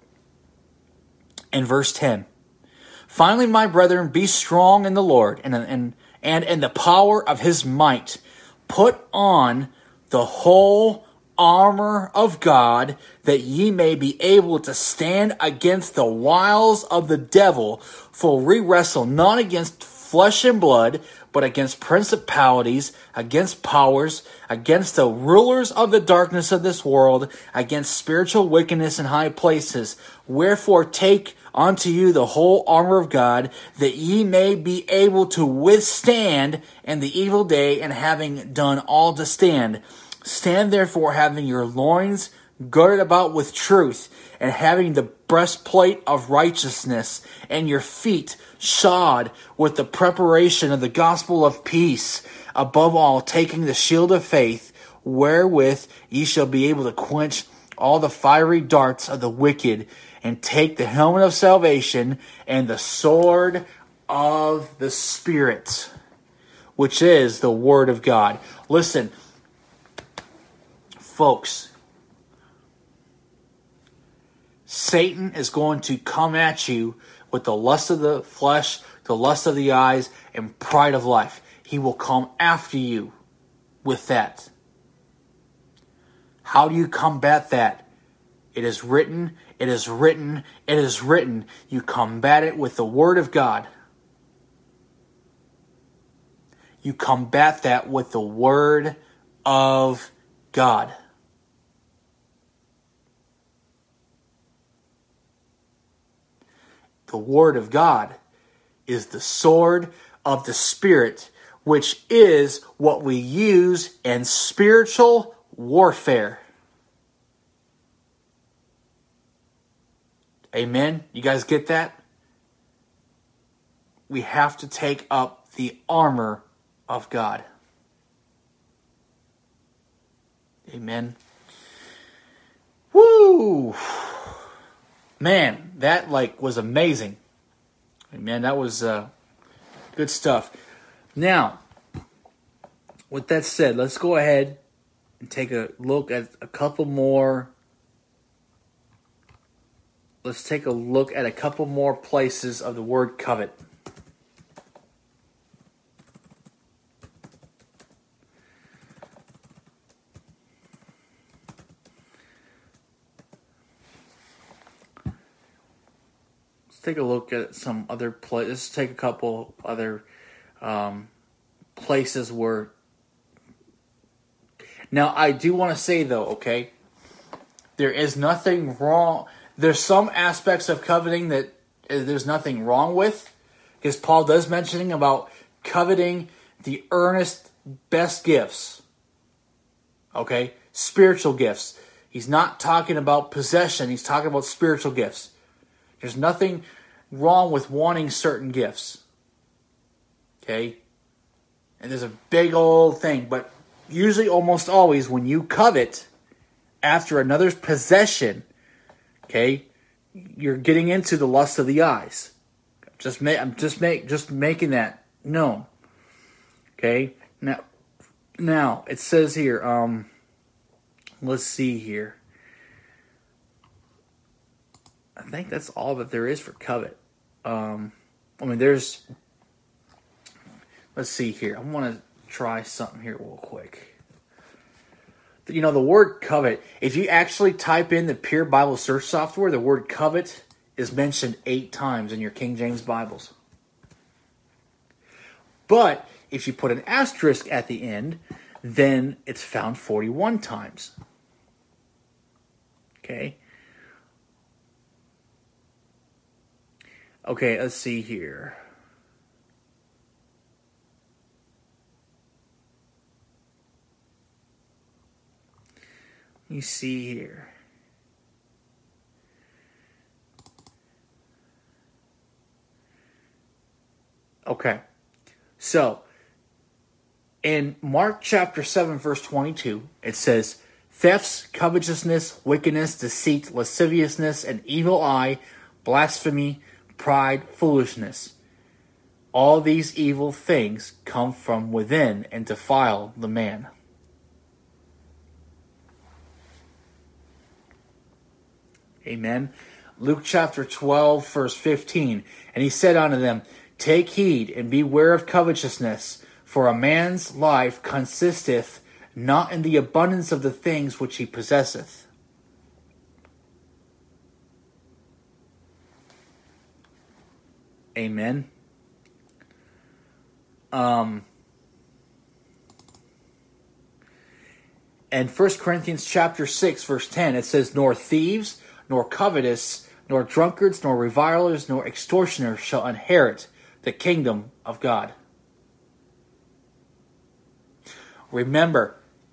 in verse ten. Finally, my brethren, be strong in the Lord and, and, and in the power of his might. Put on the whole armor of God, that ye may be able to stand against the wiles of the devil. For we wrestle not against flesh and blood, but against principalities, against powers, against the rulers of the darkness of this world, against spiritual wickedness in high places. Wherefore take unto you the whole armor of God, that ye may be able to withstand in the evil day, and having done all to stand. Stand therefore, having your loins girded about with truth, and having the breastplate of righteousness, and your feet shod with the preparation of the gospel of peace. Above all, taking the shield of faith, wherewith ye shall be able to quench all the fiery darts of the wicked, and take the helmet of salvation and the sword of the Spirit, which is the Word of God. Listen, folks, Satan is going to come at you with the lust of the flesh, the lust of the eyes, and pride of life. He will come after you with that. How do you combat that? It is written, it is written, it is written. You combat it with the Word of God. You combat that with the Word of God. The Word of God is the sword of the Spirit, which is what we use in spiritual warfare. Amen? You guys get that? We have to take up the armor of God. Amen? Woo! Man, that like was amazing. Man, that was uh, good stuff. Now, with that said, let's go ahead and take a look at a couple more. Let's take a look at a couple more places of the word covet. Let's take a look at some other places. Let's take a couple other um, places where. Now, I do want to say though, okay, There is nothing wrong. There's some aspects of coveting that there's nothing wrong with, because Paul does mentioning about coveting the earnest best gifts. Okay? Spiritual gifts. He's not talking about possession. He's talking about spiritual gifts. There's nothing wrong with wanting certain gifts. Okay? And there's a big old thing. But usually, almost always, when you covet after another's possession, okay, you're getting into the lust of the eyes. Just make, I'm just make, just making that known. Okay? Now, now it says here, um, let's see here. I think that's all that there is for covet. Um, I mean, there's, let's see here. I want to try something here real quick. You know, the word covet, if you actually type in the Pure Bible search software, the word covet is mentioned eight times in your King James Bibles. But if you put an asterisk at the end, then it's found forty-one times. Okay. Okay, let's see here. You see here. Okay. So, in Mark chapter seven, verse twenty-two, it says, thefts, covetousness, wickedness, deceit, lasciviousness, an evil eye, blasphemy, pride, foolishness. All these evil things come from within and defile the man. Amen. Luke chapter twelve, verse fifteen. And he said unto them, take heed and beware of covetousness, for a man's life consisteth not in the abundance of the things which he possesseth. Amen. Um, and First Corinthians chapter six, verse ten, it says, nor thieves, nor covetous, nor drunkards, nor revilers, nor extortioners shall inherit the kingdom of God. Remember,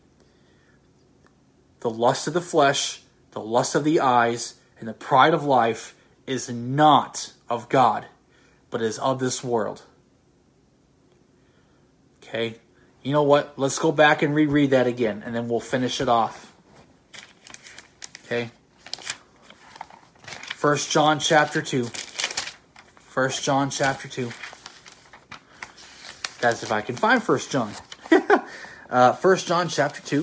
the lust of the flesh, the lust of the eyes, and the pride of life is not of God, but is of this world. Okay? You know what? Let's go back and reread that again, and then we'll finish it off. Okay? First John chapter two. First John chapter two. That's if I can find First John. uh, First John chapter two.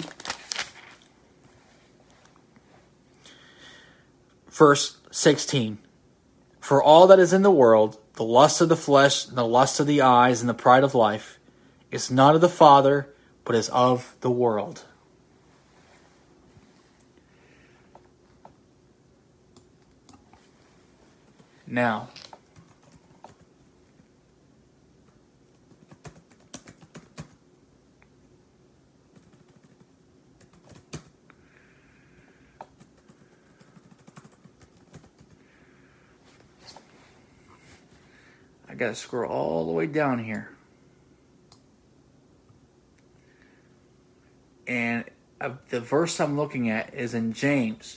Verse sixteen. For all that is in the world, the lust of the flesh, and the lust of the eyes, and the pride of life, is not of the Father, but is of the world. Now, I gotta scroll all the way down here. And uh, the verse I'm looking at is in James.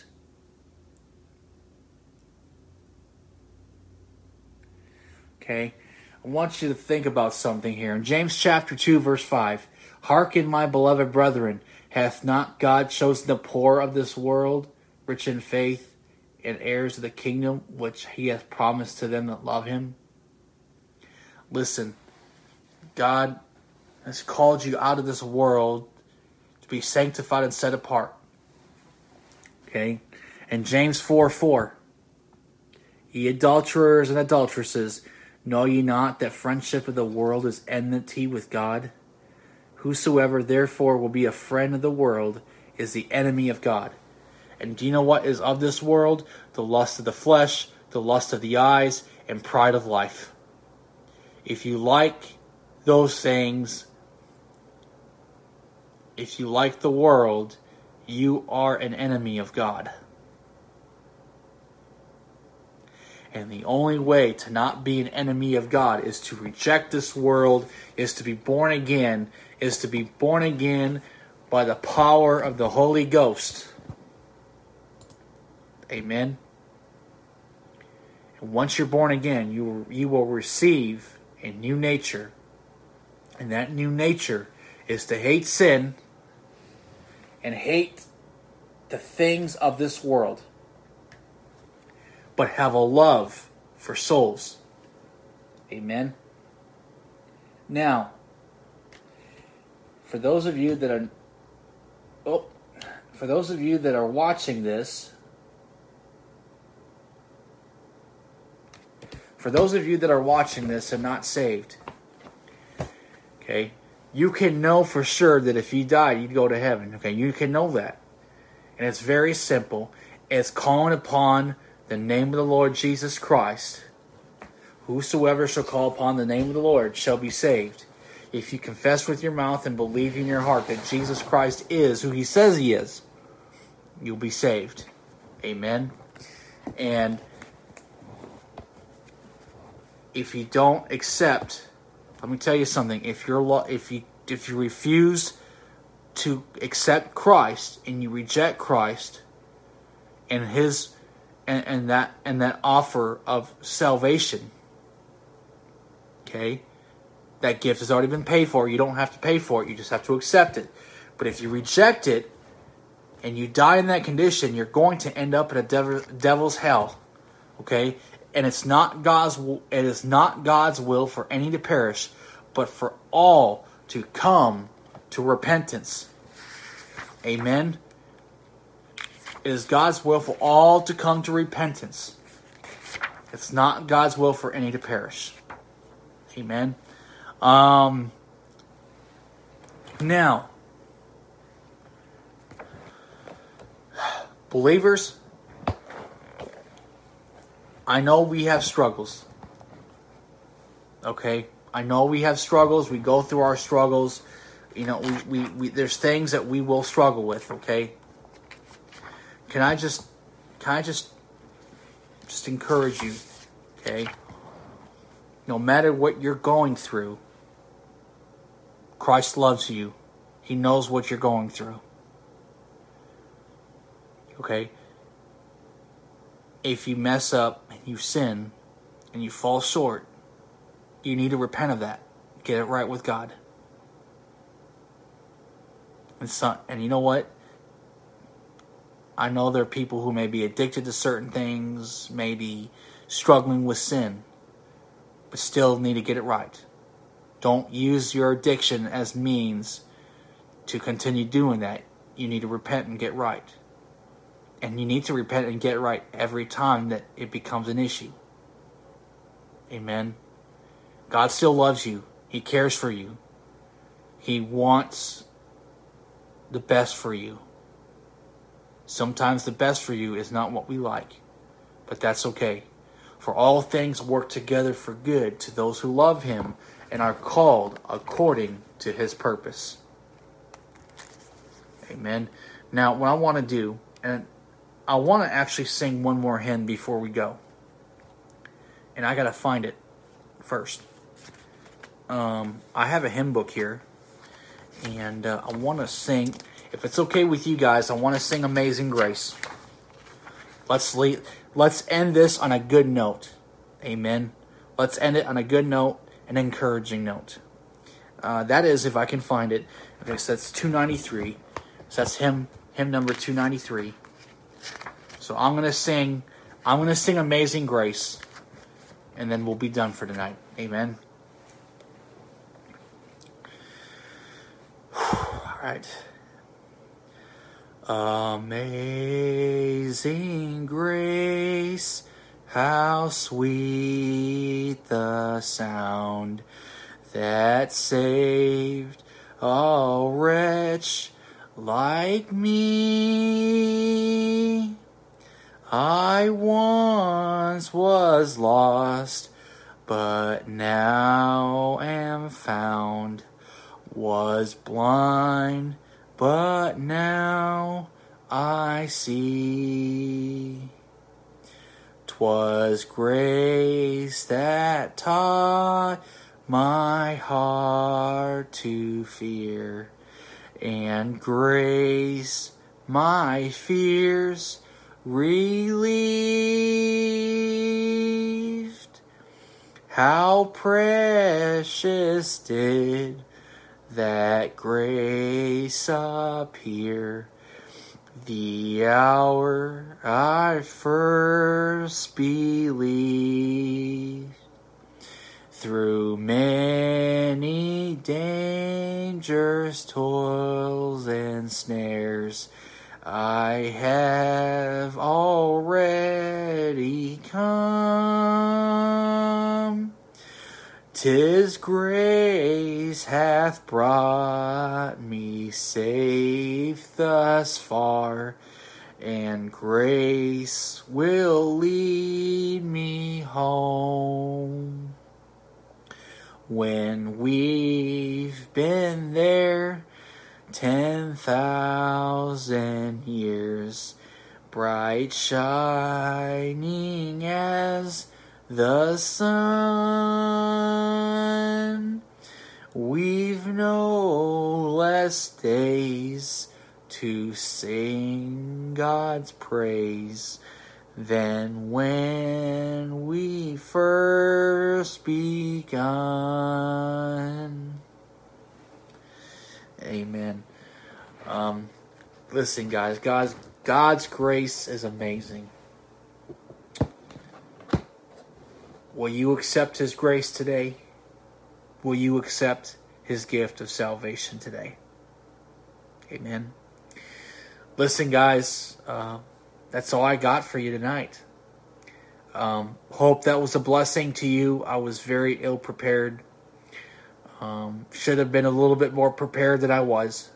Okay? I want you to think about something here. In James chapter two, verse five. Hearken, my beloved brethren, hath not God chosen the poor of this world, rich in faith, and heirs of the kingdom, which he hath promised to them that love him? Listen, God has called you out of this world to be sanctified and set apart. Okay? And James four four. Ye adulterers and adulteresses, know ye not that friendship of the world is enmity with God? Whosoever therefore will be a friend of the world is the enemy of God. And do you know what is of this world? The lust of the flesh, the lust of the eyes, and pride of life. If you like those things, if you like the world, you are an enemy of God. And the only way to not be an enemy of God is to reject this world, is to be born again, is to be born again by the power of the Holy Ghost. Amen. And once you're born again, you, you will receive a new nature. And that new nature is to hate sin and hate the things of this world, but have a love for souls. Amen. Now, for those of you that are, oh, for those of you that are watching this, for those of you that are watching this and not saved, okay, you can know for sure that if you died, you'd go to heaven. Okay, you can know that. And it's very simple. It's calling upon the name of the Lord Jesus Christ. Whosoever shall call upon the name of the Lord shall be saved. If you confess with your mouth and believe in your heart that Jesus Christ is who he says he is, you'll be saved. Amen. And if you don't accept, let me tell you something. If you're if you if you refuse to accept Christ and you reject Christ and his and, and that and that offer of salvation, okay, that gift has already been paid for. You don't have to pay for it. You just have to accept it. But if you reject it and you die in that condition, you're going to end up in a devil, devil's hell. Okay, and it's not God's. It is not God's will for any to perish, but for all to come to repentance. Amen. It is God's will for all to come to repentance. It's not God's will for any to perish. Amen. Um, now, believers, I know we have struggles. Okay? I know we have struggles. We go through our struggles. You know, we, we, we there's things that we will struggle with, okay? Can I just can I just just encourage you, okay? No matter what you're going through, Christ loves you. He knows what you're going through. Okay? If you mess up and you sin and you fall short, you need to repent of that. Get it right with God. And, so, and you know what? I know there are people who may be addicted to certain things, maybe struggling with sin, but still need to get it right. Don't use your addiction as means to continue doing that. You need to repent and get right. And you need to repent and get right every time that it becomes an issue. Amen. God still loves you. He cares for you. He wants the best for you. Sometimes the best for you is not what we like, but that's okay. For all things work together for good to those who love him and are called according to his purpose. Amen. Now, what I want to do, and I want to actually sing one more hymn before we go. And I got to find it first. Um, I have a hymn book here. And uh, I want to sing, if it's okay with you guys, I want to sing Amazing Grace. Let's leave, let's end this on a good note. Amen. Let's end it on a good note, an encouraging note. Uh, that is, if I can find it. Okay, so that's two ninety-three. So that's hymn, hymn number two ninety-three. So I'm going to sing, I'm going to sing Amazing Grace. And then we'll be done for tonight. Amen. Right. Amazing grace, how sweet the sound that saved a wretch like me. I once was lost, but now am found. Was blind, but now I see. 'Twas grace that taught my heart to fear, and grace my fears relieved. How precious did that grace appear the hour I first believed. Through many dangers, toils, and snares, I have already come. 'Tis grace hath brought me safe thus far, and grace will lead me home. When we've been there ten thousand years, bright shining as the sun, we've no less days to sing God's praise than when we first begun. Amen. Um, listen, guys, God's God's grace is amazing. Will you accept His grace today? Will you accept His gift of salvation today? Amen. Listen, guys, uh, that's all I got for you tonight. Um, hope that was a blessing to you. I was very ill prepared. Um, should have been a little bit more prepared than I was.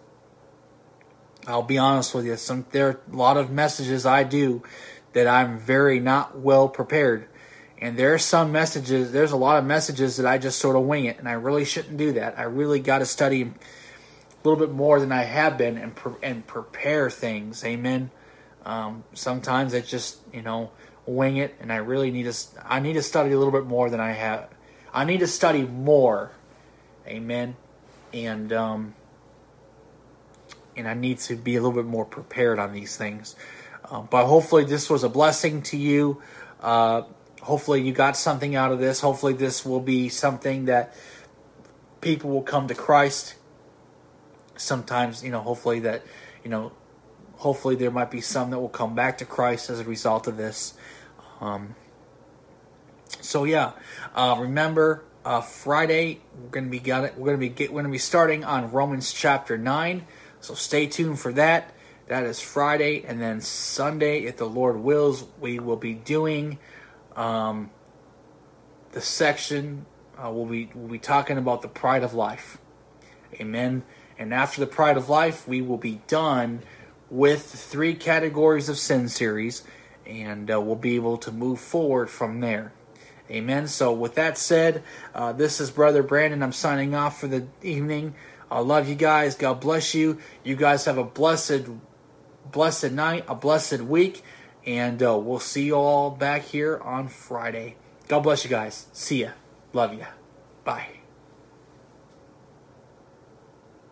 I'll be honest with you. Some there are a lot of messages I do that I'm very not well prepared. And there are some messages, there's a lot of messages that I just sort of wing it, and I really shouldn't do that. I really got to study a little bit more than I have been and pre- and prepare things. Amen. Um, sometimes I just, you know, wing it, and I really need to. I need to study a little bit more than I have. I need to study more. Amen. And um, and I need to be a little bit more prepared on these things. Uh, but hopefully, this was a blessing to you. Uh, Hopefully you got something out of this. Hopefully this will be something that people will come to Christ. Sometimes, you know, hopefully that, you know, hopefully there might be some that will come back to Christ as a result of this. Um, so yeah, uh, remember uh, Friday we're gonna be got it. We're gonna be get, we're gonna be starting on Romans chapter nine. So stay tuned for that. That is Friday, and then Sunday, if the Lord wills, we will be doing. Um, the section uh, we'll be we'll be talking about the pride of life, amen. And after the pride of life, we will be done with the three categories of sin series, and uh, we'll be able to move forward from there, amen. So with that said, uh, this is Brother Brandon. I'm signing off for the evening. I love you guys. God bless you. You guys have a blessed, blessed night, a blessed week. And uh, we'll see you all back here on Friday. God bless you guys. See ya. Love ya. Bye.